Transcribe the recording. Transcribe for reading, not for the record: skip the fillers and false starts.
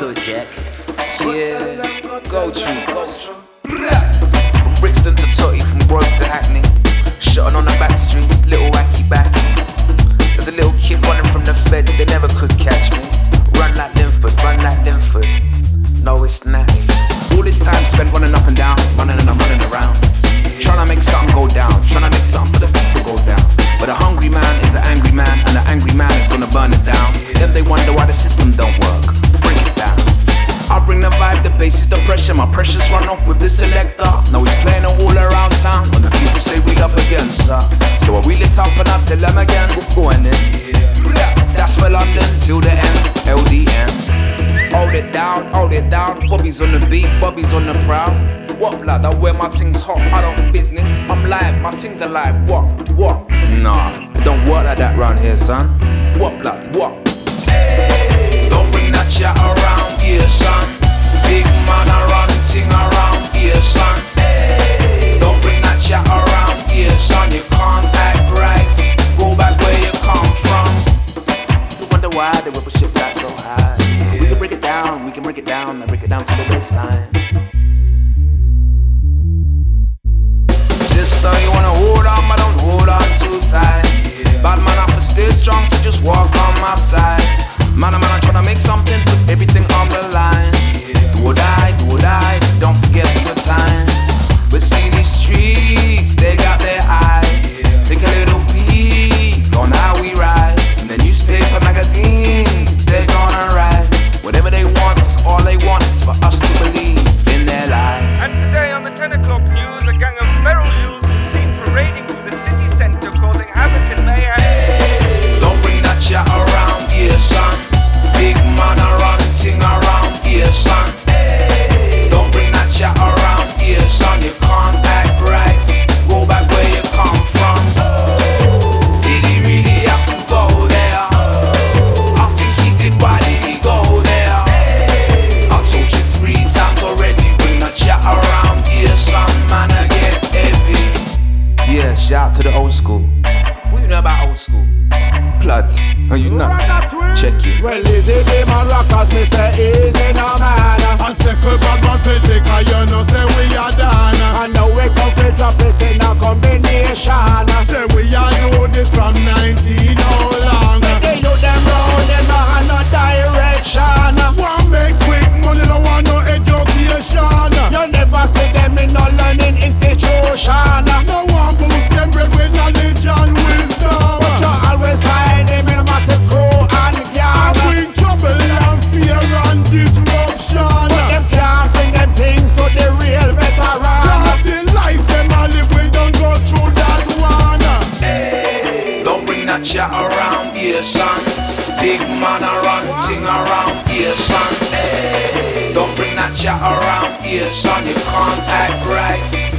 do it, Jack. Yeah, go true. From Brixton to Totty, from Grove to Hackney. Shotting on the back streets, little wacky backy. There's a little kid running from the feds, they never could catch me. Run like Linford. No, it's not. All this time spent running up and down, running and I'm running around. Trying to make something go down, trying to make something for the people go down. But a hungry man is an angry man, and an angry man is gonna burn it down. Then they wonder why the system don't work. Bring it down. I bring the vibe, the bass is the pressure. My pressures run off with the selector. Now he's playing it all around town. When the people say we up against her, so I wheel it up and I tell them again, we're going in. That's for London till the end. LDN. Hold it down. Bobby's on the beat, Bobby's on the prowl. What blood? I wear my things hot. I don't business. I'm live, my things alive. What? Nah, it don't work like that round here, son. What blood? What? Hey, don't bring that chat around here, son. Big man, I run ting around here, son. Hey, don't bring that chat around here, son. You can't act right. Go back where you come from. You wonder why they whip a shit fly so high. We can break it down, and break it down to the baseline. Sister, you wanna hold on, but don't hold on too tight. Bad man, I have to stay strong, so just walk on my side. Man, I'm tryna make something, put everything on the line. Do or die, don't forget the time. We see these streets, they got their eyes. Take a little peek on how we ride. In the newspaper, magazines, they gonna write whatever they want, cause all they want is for us to believe in their life. And today on the 10 o'clock news, a gang of feral youths was seen parading through the city centre, causing havoc and mayhem. Don't bring that chat around here, son. Big man, I run ting around here, son. Don't bring that chat around here, son. You can't act right. Go back where you come from. Did he really have to go there? I think he did. Why did he go there? I told you 3 times already. Bring that chat around here, son. Man, I get heavy. Yeah, shout out to the old school. What you know about old school? Blood, are you nuts? Check it. Well, easy them and rockers, me say easy no man. And second bad man fi take a you know say we are done. And now we come fi drop it in a combination. Say we are know this from 19 how long. When they you them round, them no have no direction. Want make quick money, no want no education. You never see them in no learning institution. No one boost them bread with knowledge and wisdom. But you always find them in a massive crew and I gang. bring trouble and fear and disruption. But them can't bring them things to the real veteran. God, the life them a live, we don't go through that one. Don't bring that chat around here, son. Big man, I run ting around here, son. Don't bring that chat around here, son. You can't act right.